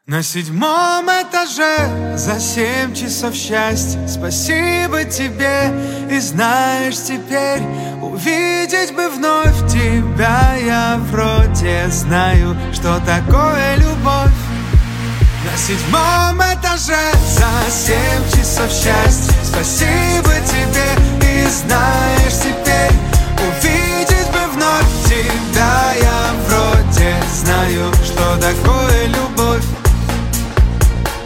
На 7-м этаже за 7 часов счастья. Спасибо тебе, и знаешь теперь, увидеть бы вновь тебя. Я вроде знаю, что такое любовь. На 7-м этаже за 7 часов счастья. Спасибо тебе, и знаешь теперь,